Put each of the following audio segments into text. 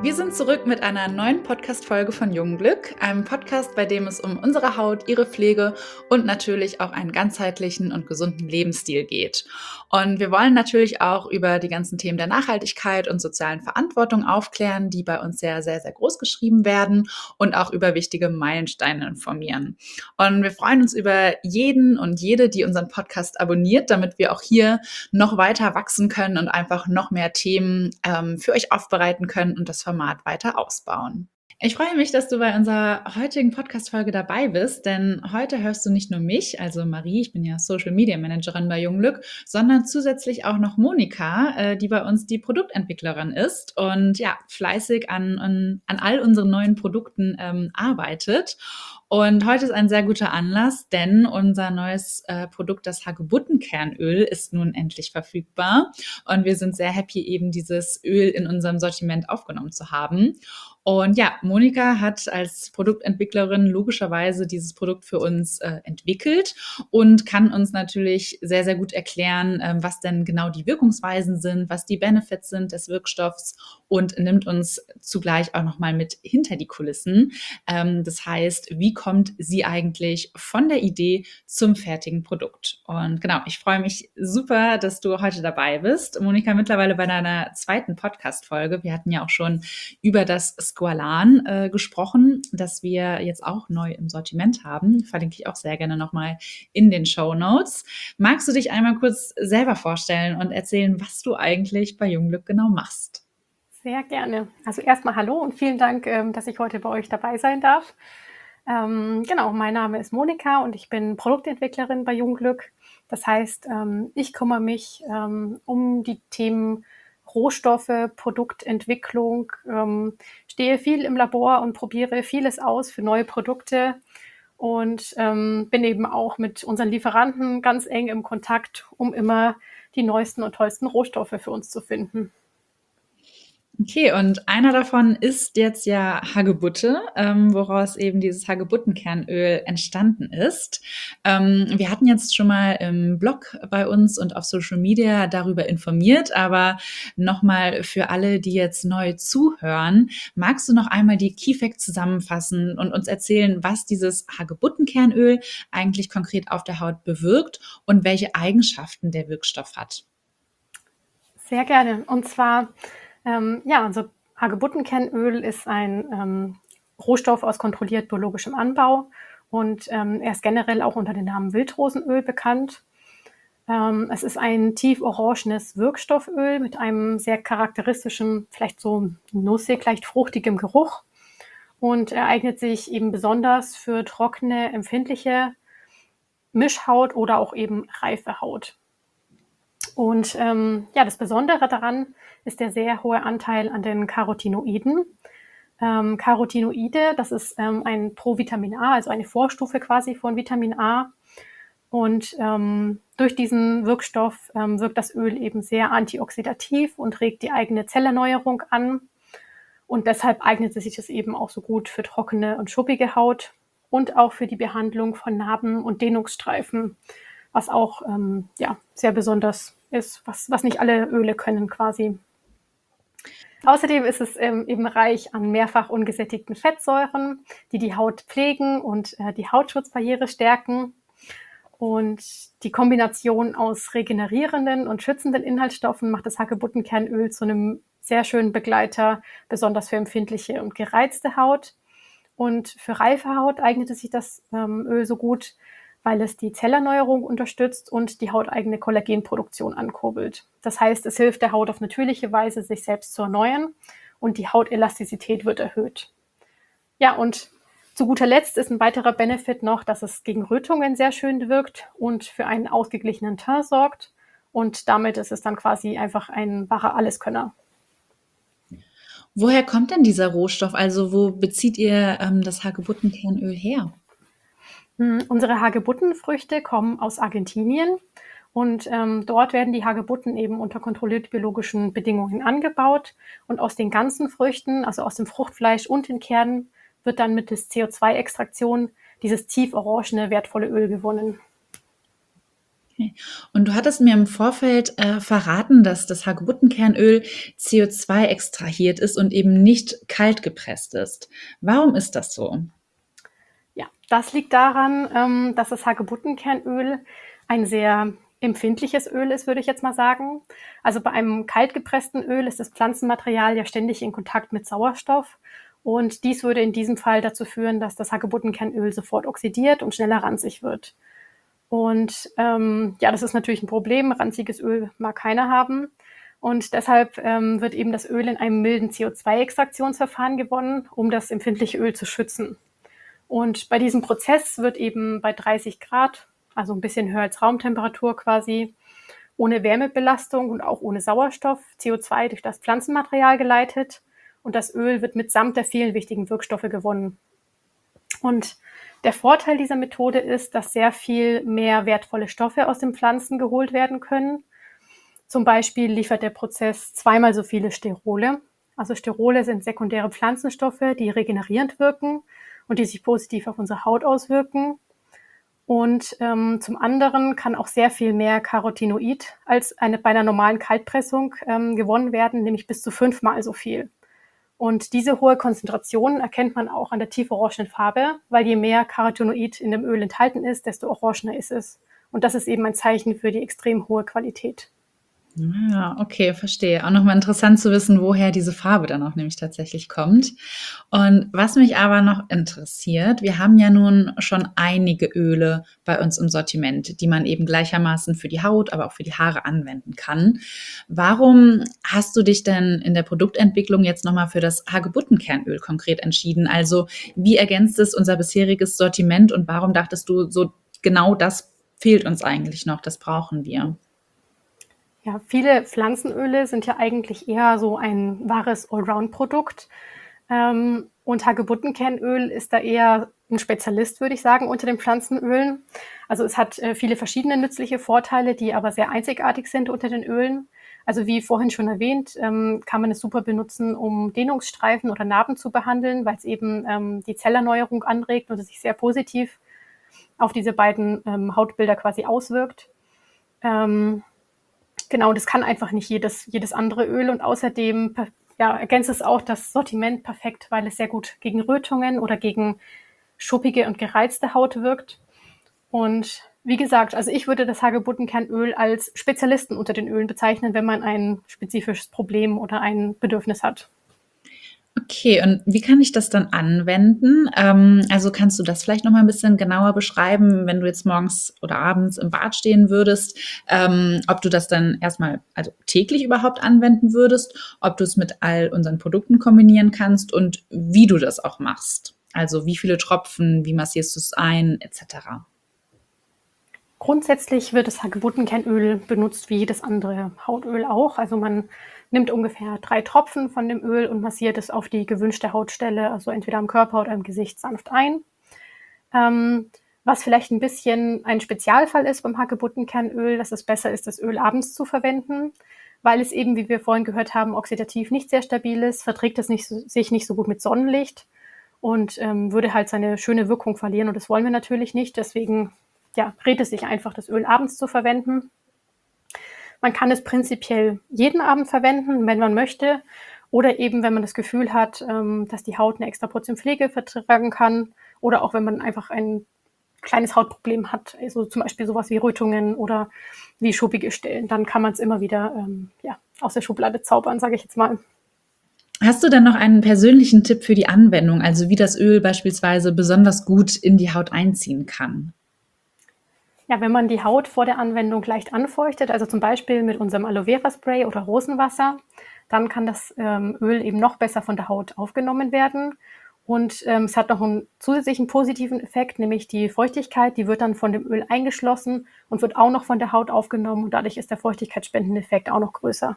Wir sind zurück mit einer neuen Podcast-Folge von Jungglück, einem Podcast, bei dem es um unsere Haut, ihre Pflege und natürlich auch einen ganzheitlichen und gesunden Lebensstil geht. Und wir wollen natürlich auch über die ganzen Themen der Nachhaltigkeit und sozialen Verantwortung aufklären, die bei uns sehr, sehr, sehr groß geschrieben werden und auch über wichtige Meilensteine informieren. Und wir freuen uns über jeden und jede, die unseren Podcast abonniert, damit wir auch hier noch weiter wachsen können und einfach noch mehr Themen für euch aufbereiten können und das Format weiter ausbauen. Ich freue mich, dass du bei unserer heutigen Podcast-Folge dabei bist, denn heute hörst du nicht nur mich, also Marie, ich bin ja Social Media Managerin bei Jungglück, sondern zusätzlich auch noch Monika, die bei uns die Produktentwicklerin ist und ja, fleißig an all unseren neuen Produkten arbeitet. Und heute ist ein sehr guter Anlass, denn unser neues Produkt, das Hagebuttenkernöl, ist nun endlich verfügbar. Und wir sind sehr happy, eben dieses Öl in unserem Sortiment aufgenommen zu haben. Und ja, Monika hat als Produktentwicklerin logischerweise dieses Produkt für uns entwickelt und kann uns natürlich sehr, sehr gut erklären, was denn genau die Wirkungsweisen sind, was die Benefits sind des Wirkstoffs und nimmt uns zugleich auch nochmal mit hinter die Kulissen. Das heißt, wie kommt sie eigentlich von der Idee zum fertigen Produkt? Und genau, ich freue mich super, dass du heute dabei bist. Monika, mittlerweile bei deiner zweiten Podcast-Folge. Wir hatten ja auch schon über das Squalan gesprochen, das wir jetzt auch neu im Sortiment haben. Verlinke ich auch sehr gerne nochmal in den Shownotes. Magst du dich einmal kurz selber vorstellen und erzählen, was du eigentlich bei Jungglück genau machst? Sehr gerne. Also erstmal hallo und vielen Dank, dass ich heute bei euch dabei sein darf. Genau, mein Name ist Monika und ich bin Produktentwicklerin bei Jungglück. Das heißt, ich kümmere mich um die Themen Rohstoffe, Produktentwicklung, stehe viel im Labor und probiere vieles aus für neue Produkte und bin eben auch mit unseren Lieferanten ganz eng im Kontakt, um immer die neuesten und tollsten Rohstoffe für uns zu finden. Okay, und einer davon ist jetzt ja Hagebutte, woraus eben dieses Hagebuttenkernöl entstanden ist. Wir hatten jetzt schon mal im Blog bei uns und auf Social Media darüber informiert, aber nochmal für alle, die jetzt neu zuhören, magst du noch einmal die Key Facts zusammenfassen und uns erzählen, was dieses Hagebuttenkernöl eigentlich konkret auf der Haut bewirkt und welche Eigenschaften der Wirkstoff hat? Sehr gerne. Und zwar, also Hagebuttenkernöl ist ein Rohstoff aus kontrolliert biologischem Anbau und er ist generell auch unter dem Namen Wildrosenöl bekannt. Es ist ein tief orangenes Wirkstofföl mit einem sehr charakteristischen, vielleicht so nussig, leicht fruchtigem Geruch und er eignet sich eben besonders für trockene, empfindliche Mischhaut oder auch eben reife Haut. Und das Besondere daran ist der sehr hohe Anteil an den Carotinoiden. Carotinoide, das ist ein Provitamin A, also eine Vorstufe quasi von Vitamin A. Und durch diesen Wirkstoff wirkt das Öl eben sehr antioxidativ und regt die eigene Zellerneuerung an. Und deshalb eignet sich das eben auch so gut für trockene und schuppige Haut und auch für die Behandlung von Narben und Dehnungsstreifen, was auch sehr besonders ist, was nicht alle Öle können quasi. Außerdem ist es eben reich an mehrfach ungesättigten Fettsäuren, die die Haut pflegen und die Hautschutzbarriere stärken. Und die Kombination aus regenerierenden und schützenden Inhaltsstoffen macht das Hagebuttenkernöl zu einem sehr schönen Begleiter, besonders für empfindliche und gereizte Haut. Und für reife Haut eignet sich das Öl so gut, weil es die Zellerneuerung unterstützt und die hauteigene Kollagenproduktion ankurbelt. Das heißt, es hilft der Haut auf natürliche Weise, sich selbst zu erneuern und die Hautelastizität wird erhöht. Ja, und zu guter Letzt ist ein weiterer Benefit noch, dass es gegen Rötungen sehr schön wirkt und für einen ausgeglichenen Teint sorgt. Und damit ist es dann quasi einfach ein wahrer Alleskönner. Woher kommt denn dieser Rohstoff? Also wo bezieht ihr das Hagebuttenkernöl her? Unsere Hagebuttenfrüchte kommen aus Argentinien und dort werden die Hagebutten eben unter kontrolliert biologischen Bedingungen angebaut. Und aus den ganzen Früchten, also aus dem Fruchtfleisch und den Kernen, wird dann mittels CO2-Extraktion dieses tief orangene, wertvolle Öl gewonnen. Okay. Und du hattest mir im Vorfeld verraten, dass das Hagebuttenkernöl CO2 extrahiert ist und eben nicht kalt gepresst ist. Warum ist das so? Ja, das liegt daran, dass das Hagebuttenkernöl ein sehr empfindliches Öl ist, würde ich jetzt mal sagen. Also bei einem kalt gepressten Öl ist das Pflanzenmaterial ja ständig in Kontakt mit Sauerstoff. Und dies würde in diesem Fall dazu führen, dass das Hagebuttenkernöl sofort oxidiert und schneller ranzig wird. Und ja, das ist natürlich ein Problem. Ranziges Öl mag keiner haben. Und deshalb wird eben das Öl in einem milden CO2-Extraktionsverfahren gewonnen, um das empfindliche Öl zu schützen. Und bei diesem Prozess wird eben bei 30 Grad, also ein bisschen höher als Raumtemperatur quasi, ohne Wärmebelastung und auch ohne Sauerstoff CO2 durch das Pflanzenmaterial geleitet und das Öl wird mitsamt der vielen wichtigen Wirkstoffe gewonnen. Und der Vorteil dieser Methode ist, dass sehr viel mehr wertvolle Stoffe aus den Pflanzen geholt werden können. Zum Beispiel liefert der Prozess zweimal so viele Sterole. Also Sterole sind sekundäre Pflanzenstoffe, die regenerierend wirken und die sich positiv auf unsere Haut auswirken. Und zum anderen kann auch sehr viel mehr Carotinoid als bei einer normalen Kaltpressung gewonnen werden, nämlich bis zu 5-mal so viel. Und diese hohe Konzentration erkennt man auch an der tieforangenen Farbe, weil je mehr Carotinoid in dem Öl enthalten ist, desto orangener ist es. Und das ist eben ein Zeichen für die extrem hohe Qualität. Ja, okay, verstehe. Auch nochmal interessant zu wissen, woher diese Farbe dann auch nämlich tatsächlich kommt. Und was mich aber noch interessiert, wir haben ja nun schon einige Öle bei uns im Sortiment, die man eben gleichermaßen für die Haut, aber auch für die Haare anwenden kann. Warum hast du dich denn in der Produktentwicklung jetzt nochmal für das Hagebuttenkernöl konkret entschieden? Also wie ergänzt es unser bisheriges Sortiment und warum dachtest du, so genau das fehlt uns eigentlich noch, das brauchen wir? Ja, viele Pflanzenöle sind ja eigentlich eher so ein wahres Allround-Produkt. Und Hagebuttenkernöl ist da eher ein Spezialist, würde ich sagen, unter den Pflanzenölen. Also es hat viele verschiedene nützliche Vorteile, die aber sehr einzigartig sind unter den Ölen. Also wie vorhin schon erwähnt, kann man es super benutzen, um Dehnungsstreifen oder Narben zu behandeln, weil es eben die Zellerneuerung anregt und es sich sehr positiv auf diese beiden Hautbilder quasi auswirkt. Genau, das kann einfach nicht jedes andere Öl und außerdem ja, ergänzt es auch das Sortiment perfekt, weil es sehr gut gegen Rötungen oder gegen schuppige und gereizte Haut wirkt. Und wie gesagt, also ich würde das Hagebuttenkernöl als Spezialisten unter den Ölen bezeichnen, wenn man ein spezifisches Problem oder ein Bedürfnis hat. Okay, und wie kann ich das dann anwenden? Also kannst du das vielleicht noch mal ein bisschen genauer beschreiben, wenn du jetzt morgens oder abends im Bad stehen würdest, ob du das dann erstmal, also täglich überhaupt anwenden würdest, ob du es mit all unseren Produkten kombinieren kannst und wie du das auch machst? Also wie viele Tropfen, wie massierst du es ein, et cetera? Grundsätzlich wird das Hagebuttenkernöl benutzt wie jedes andere Hautöl auch. Also man nimmt ungefähr 3 Tropfen von dem Öl und massiert es auf die gewünschte Hautstelle, also entweder am Körper oder im Gesicht sanft ein. Was vielleicht ein bisschen ein Spezialfall ist beim Hagebuttenkernöl, dass es besser ist, das Öl abends zu verwenden, weil es eben, wie wir vorhin gehört haben, oxidativ nicht sehr stabil ist, verträgt es sich nicht so gut mit Sonnenlicht und würde halt seine schöne Wirkung verlieren. Und das wollen wir natürlich nicht. Deswegen ja, rät es sich einfach, das Öl abends zu verwenden. Man kann es prinzipiell jeden Abend verwenden, wenn man möchte. Oder eben, wenn man das Gefühl hat, dass die Haut eine extra Portion Pflege vertragen kann. Oder auch, wenn man einfach ein kleines Hautproblem hat, also zum Beispiel sowas wie Rötungen oder wie schuppige Stellen, dann kann man es immer wieder ja, aus der Schublade zaubern, sage ich jetzt mal. Hast du dann noch einen persönlichen Tipp für die Anwendung, also wie das Öl beispielsweise besonders gut in die Haut einziehen kann? Ja, wenn man die Haut vor der Anwendung leicht anfeuchtet, also zum Beispiel mit unserem Aloe Vera Spray oder Rosenwasser, dann kann das Öl eben noch besser von der Haut aufgenommen werden. Und es hat noch einen zusätzlichen positiven Effekt, nämlich die Feuchtigkeit, die wird dann von dem Öl eingeschlossen und wird auch noch von der Haut aufgenommen und dadurch ist der feuchtigkeitsspendende Effekt auch noch größer.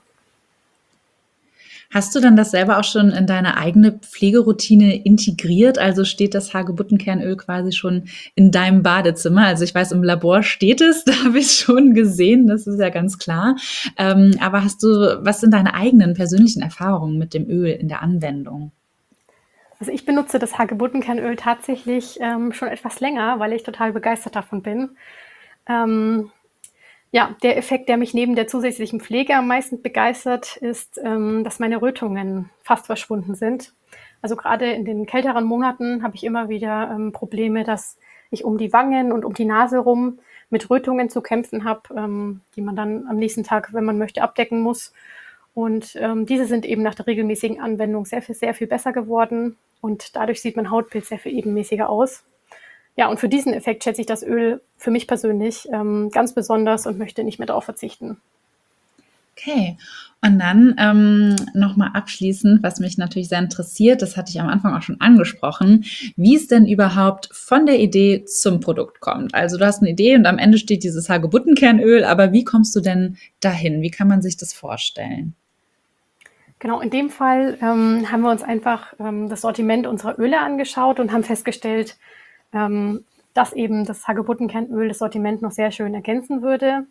Hast du dann das selber auch schon in deine eigene Pflegeroutine integriert? Also steht das Hagebuttenkernöl quasi schon in deinem Badezimmer? Also ich weiß, im Labor steht es, da habe ich es schon gesehen, das ist ja ganz klar. Aber was sind deine eigenen persönlichen Erfahrungen mit dem Öl in der Anwendung? Also ich benutze das Hagebuttenkernöl tatsächlich schon etwas länger, weil ich total begeistert davon bin. Ähm, Ja, der Effekt, der mich neben der zusätzlichen Pflege am meisten begeistert, ist, dass meine Rötungen fast verschwunden sind. Also gerade in den kälteren Monaten habe ich immer wieder Probleme, dass ich um die Wangen und um die Nase rum mit Rötungen zu kämpfen habe, die man dann am nächsten Tag, wenn man möchte, abdecken muss. Und diese sind eben nach der regelmäßigen Anwendung sehr viel besser geworden. Und dadurch sieht mein Hautbild sehr viel ebenmäßiger aus. Ja, und für diesen Effekt schätze ich das Öl für mich persönlich ganz besonders und möchte nicht mehr darauf verzichten. Okay, und dann nochmal abschließend, was mich natürlich sehr interessiert, das hatte ich am Anfang auch schon angesprochen, wie es denn überhaupt von der Idee zum Produkt kommt. Also du hast eine Idee und am Ende steht dieses Hagebuttenkernöl, aber wie kommst du denn dahin? Wie kann man sich das vorstellen? Genau, in dem Fall haben wir uns einfach das Sortiment unserer Öle angeschaut und haben festgestellt, dass eben das Hagebuttenkernöl das Sortiment noch sehr schön ergänzen würde.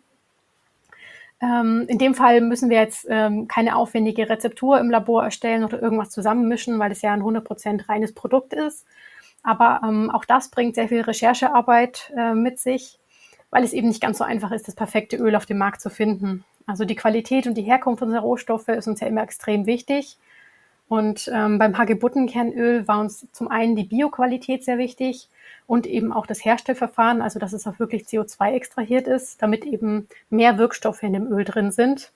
In dem Fall müssen wir jetzt keine aufwendige Rezeptur im Labor erstellen oder irgendwas zusammenmischen, weil es ja ein 100% reines Produkt ist. Aber auch das bringt sehr viel Recherchearbeit mit sich, weil es eben nicht ganz so einfach ist, das perfekte Öl auf dem Markt zu finden. Also die Qualität und die Herkunft unserer Rohstoffe ist uns ja immer extrem wichtig. Und beim Hagebuttenkernöl war uns zum einen die Bioqualität sehr wichtig und eben auch das Herstellverfahren, also dass es auch wirklich CO2 extrahiert ist, damit eben mehr Wirkstoffe in dem Öl drin sind.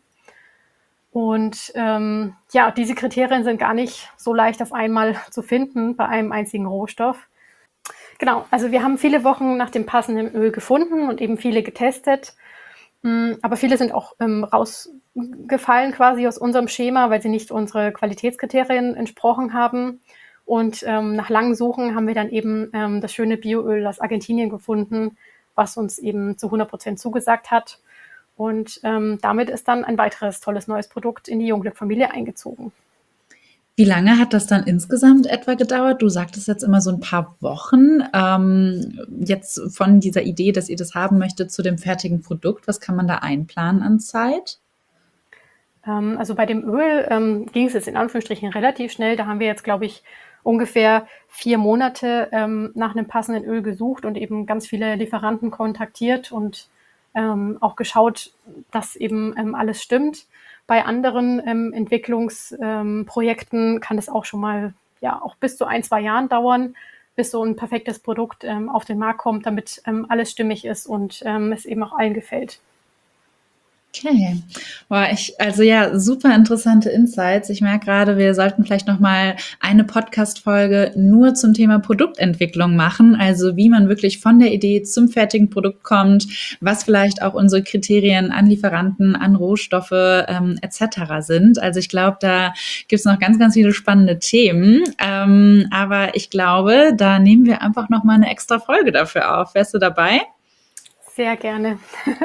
Und ja, diese Kriterien sind gar nicht so leicht auf einmal zu finden bei einem einzigen Rohstoff. Genau, also wir haben viele Wochen nach dem passenden Öl gefunden und eben viele getestet. Aber viele sind auch rausgefallen quasi aus unserem Schema, weil sie nicht unsere Qualitätskriterien entsprochen haben. Und nach langem Suchen haben wir dann eben das schöne Bioöl aus Argentinien gefunden, was uns eben zu 100% zugesagt hat. Und damit ist dann ein weiteres tolles neues Produkt in die Jungglück-Familie eingezogen. Wie lange hat das dann insgesamt etwa gedauert? Du sagtest jetzt immer so ein paar Wochen. Jetzt von dieser Idee, dass ihr das haben möchtet, zu dem fertigen Produkt. Was kann man da einplanen an Zeit? Also bei dem Öl ging es jetzt in Anführungsstrichen relativ schnell. Da haben wir jetzt, glaube ich, ungefähr 4 Monate nach einem passenden Öl gesucht und eben ganz viele Lieferanten kontaktiert und auch geschaut, dass eben alles stimmt. Bei anderen Entwicklungsprojekten kann es auch schon mal ja auch bis zu 1-2 Jahren dauern, bis so ein perfektes Produkt auf den Markt kommt, damit alles stimmig ist und es eben auch allen gefällt. Okay. Boah, also ja, super interessante Insights. Ich merke gerade, wir sollten vielleicht noch mal eine Podcast-Folge nur zum Thema Produktentwicklung machen, also wie man wirklich von der Idee zum fertigen Produkt kommt, was vielleicht auch unsere Kriterien an Lieferanten, an Rohstoffe etc. sind. Also ich glaube, da gibt's noch ganz viele spannende Themen. Aber ich glaube, da nehmen wir einfach noch mal eine extra Folge dafür auf. Wärst du dabei? Sehr gerne.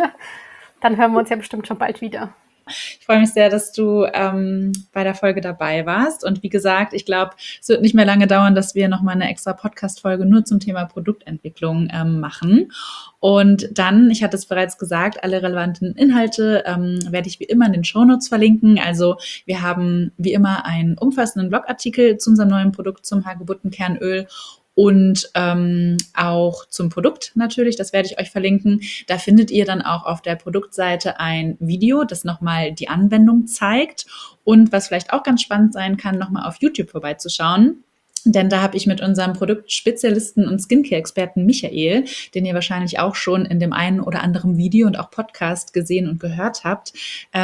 Dann hören wir uns ja bestimmt schon bald wieder. Ich freue mich sehr, dass du bei der Folge dabei warst. Und wie gesagt, ich glaube, es wird nicht mehr lange dauern, dass wir nochmal eine extra Podcast-Folge nur zum Thema Produktentwicklung machen. Und dann, ich hatte es bereits gesagt, alle relevanten Inhalte werde ich wie immer in den Shownotes verlinken. Also wir haben wie immer einen umfassenden Blogartikel zu unserem neuen Produkt, zum Hagebuttenkernöl. Und auch zum Produkt natürlich, das werde ich euch verlinken. Da findet ihr dann auch auf der Produktseite ein Video, das nochmal die Anwendung zeigt. Und was vielleicht auch ganz spannend sein kann, nochmal auf YouTube vorbeizuschauen. Denn da habe ich mit unserem Produktspezialisten und Skincare-Experten Michael, den ihr wahrscheinlich auch schon in dem einen oder anderen Video und auch Podcast gesehen und gehört habt,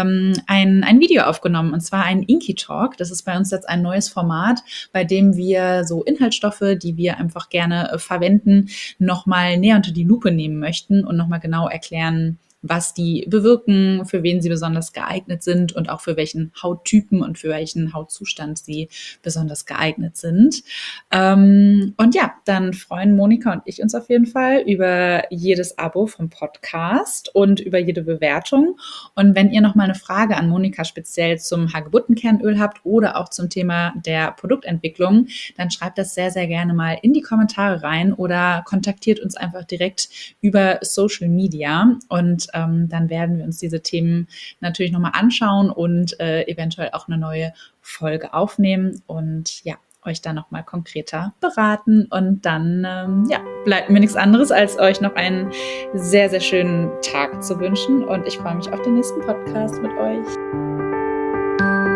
ein Video aufgenommen, und zwar ein Inky Talk. Das ist bei uns jetzt ein neues Format, bei dem wir so Inhaltsstoffe, die wir einfach gerne verwenden, nochmal näher unter die Lupe nehmen möchten und nochmal genau erklären, was die bewirken, für wen sie besonders geeignet sind und auch für welchen Hauttypen und für welchen Hautzustand sie besonders geeignet sind. Und ja, dann freuen Monika und ich uns auf jeden Fall über jedes Abo vom Podcast und über jede Bewertung. Und wenn ihr noch mal eine Frage an Monika speziell zum Hagebuttenkernöl habt oder auch zum Thema der Produktentwicklung, dann schreibt das sehr gerne mal in die Kommentare rein oder kontaktiert uns einfach direkt über Social Media. Und dann werden wir uns diese Themen natürlich nochmal anschauen und eventuell auch eine neue Folge aufnehmen. Und ja, euch da nochmal konkreter beraten. Und dann bleibt mir nichts anderes, als euch noch einen sehr, sehr schönen Tag zu wünschen. Und ich freue mich auf den nächsten Podcast mit euch.